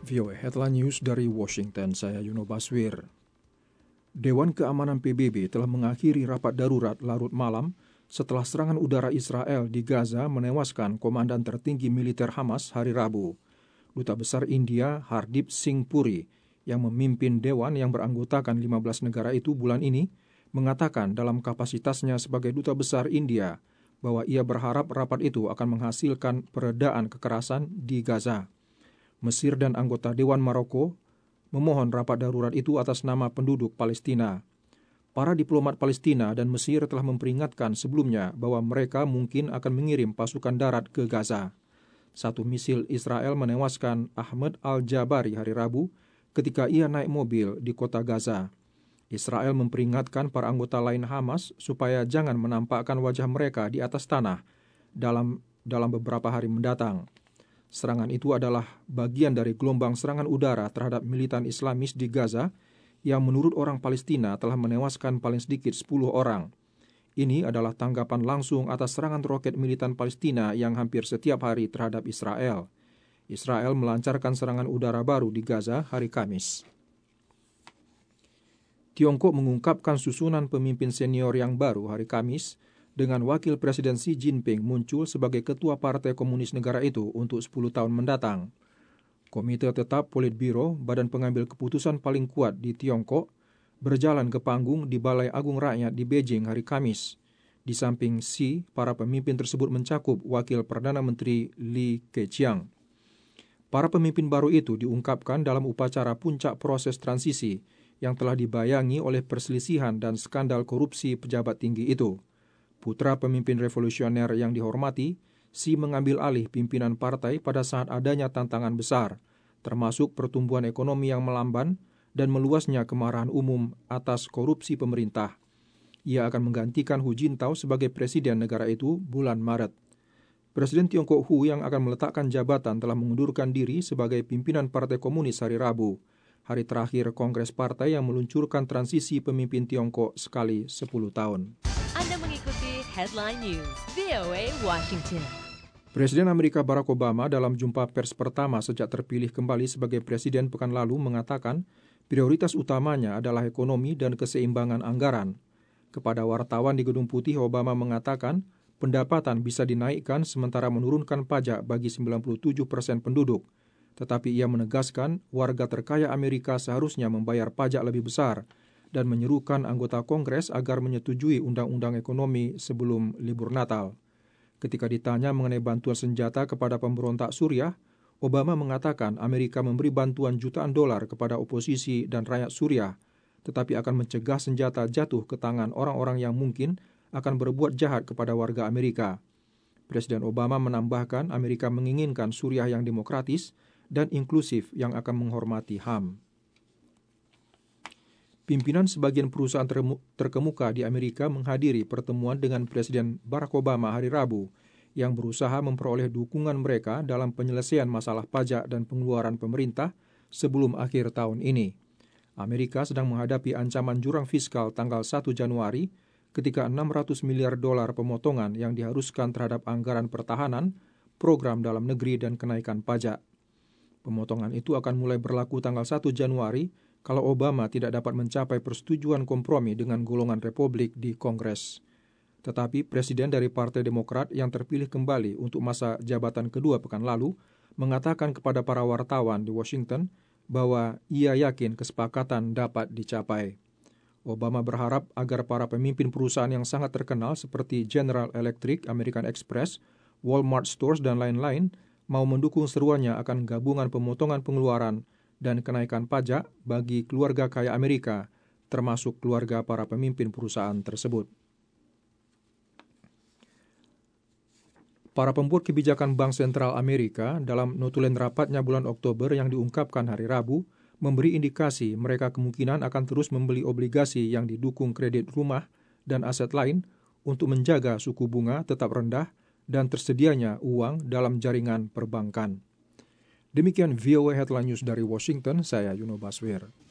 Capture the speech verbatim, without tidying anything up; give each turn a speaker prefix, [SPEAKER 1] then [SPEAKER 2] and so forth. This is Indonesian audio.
[SPEAKER 1] V O A Headline News dari Washington, saya Yuno Baswir. Dewan Keamanan P B B telah mengakhiri rapat darurat larut malam setelah serangan udara Israel di Gaza menewaskan komandan tertinggi militer Hamas hari Rabu. Duta Besar India Hardeep Singh Puri yang memimpin dewan yang beranggotakan lima belas negara itu bulan ini mengatakan dalam kapasitasnya sebagai Duta Besar India bahwa ia berharap rapat itu akan menghasilkan peredaan kekerasan di Gaza. Mesir dan anggota Dewan Maroko memohon rapat darurat itu atas nama penduduk Palestina. Para diplomat Palestina dan Mesir telah memperingatkan sebelumnya bahwa mereka mungkin akan mengirim pasukan darat ke Gaza. Satu misil Israel menewaskan Ahmed Al-Jabari hari Rabu ketika ia naik mobil di kota Gaza. Israel memperingatkan para anggota lain Hamas supaya jangan menampakkan wajah mereka di atas tanah dalam dalam beberapa hari mendatang. Serangan itu adalah bagian dari gelombang serangan udara terhadap militan Islamis di Gaza yang menurut orang Palestina telah menewaskan paling sedikit sepuluh orang. Ini adalah tanggapan langsung atas serangan roket militan Palestina yang hampir setiap hari terhadap Israel. Israel melancarkan serangan udara baru di Gaza hari Kamis. Tiongkok mengungkapkan susunan pemimpin senior yang baru hari Kamis dengan Wakil Presiden Xi Jinping muncul sebagai Ketua Partai Komunis negara itu untuk sepuluh tahun mendatang. Komite Tetap Politbiro, badan pengambil keputusan paling kuat di Tiongkok, berjalan ke panggung di Balai Agung Rakyat di Beijing hari Kamis. Di samping Xi, para pemimpin tersebut mencakup Wakil Perdana Menteri Li Keqiang. Para pemimpin baru itu diungkapkan dalam upacara puncak proses transisi yang telah dibayangi oleh perselisihan dan skandal korupsi pejabat tinggi itu. Putra pemimpin revolusioner yang dihormati, Xi mengambil alih pimpinan partai pada saat adanya tantangan besar, termasuk pertumbuhan ekonomi yang melamban dan meluasnya kemarahan umum atas korupsi pemerintah. Ia akan menggantikan Hu Jintao sebagai presiden negara itu bulan Maret. Presiden Tiongkok Hu yang akan meletakkan jabatan telah mengundurkan diri sebagai pimpinan Partai Komunis hari Rabu, hari terakhir Kongres Partai yang meluncurkan transisi pemimpin Tiongkok sekali sepuluh tahun.
[SPEAKER 2] Anda mengikuti Headline News V O A Washington.
[SPEAKER 1] Presiden Amerika Barack Obama dalam jumpa pers pertama sejak terpilih kembali sebagai presiden pekan lalu mengatakan prioritas utamanya adalah ekonomi dan keseimbangan anggaran. Kepada wartawan di Gedung Putih, Obama mengatakan pendapatan bisa dinaikkan sementara menurunkan pajak bagi sembilan puluh tujuh persen penduduk. Tetapi ia menegaskan warga terkaya Amerika seharusnya membayar pajak lebih besar dan menyerukan anggota Kongres agar menyetujui undang-undang ekonomi sebelum libur Natal. Ketika ditanya mengenai bantuan senjata kepada pemberontak Suriah, Obama mengatakan Amerika memberi bantuan jutaan dolar kepada oposisi dan rakyat Suriah, tetapi akan mencegah senjata jatuh ke tangan orang-orang yang mungkin akan berbuat jahat kepada warga Amerika. Presiden Obama menambahkan Amerika menginginkan Suriah yang demokratis dan inklusif yang akan menghormati H A M. Pimpinan sebagian perusahaan terkemuka di Amerika menghadiri pertemuan dengan Presiden Barack Obama hari Rabu yang berusaha memperoleh dukungan mereka dalam penyelesaian masalah pajak dan pengeluaran pemerintah sebelum akhir tahun ini. Amerika sedang menghadapi ancaman jurang fiskal tanggal satu Januari ketika enam ratus miliar dolar pemotongan yang diharuskan terhadap anggaran pertahanan, program dalam negeri dan kenaikan pajak. Pemotongan itu akan mulai berlaku tanggal satu Januari kalau Obama tidak dapat mencapai persetujuan kompromi dengan golongan Republik di Kongres. Tetapi Presiden dari Partai Demokrat yang terpilih kembali untuk masa jabatan kedua pekan lalu mengatakan kepada para wartawan di Washington bahwa ia yakin kesepakatan dapat dicapai. Obama berharap agar para pemimpin perusahaan yang sangat terkenal seperti General Electric, American Express, Walmart Stores, dan lain-lain mau mendukung seruannya akan gabungan pemotongan pengeluaran dan kenaikan pajak bagi keluarga kaya Amerika, termasuk keluarga para pemimpin perusahaan tersebut. Para pembuat kebijakan Bank Sentral Amerika dalam notulen rapatnya bulan Oktober yang diungkapkan hari Rabu, memberi indikasi mereka kemungkinan akan terus membeli obligasi yang didukung kredit rumah dan aset lain untuk menjaga suku bunga tetap rendah dan tersedianya uang dalam jaringan perbankan. Demikian V O A Headline News dari Washington, saya Yuno Baswir.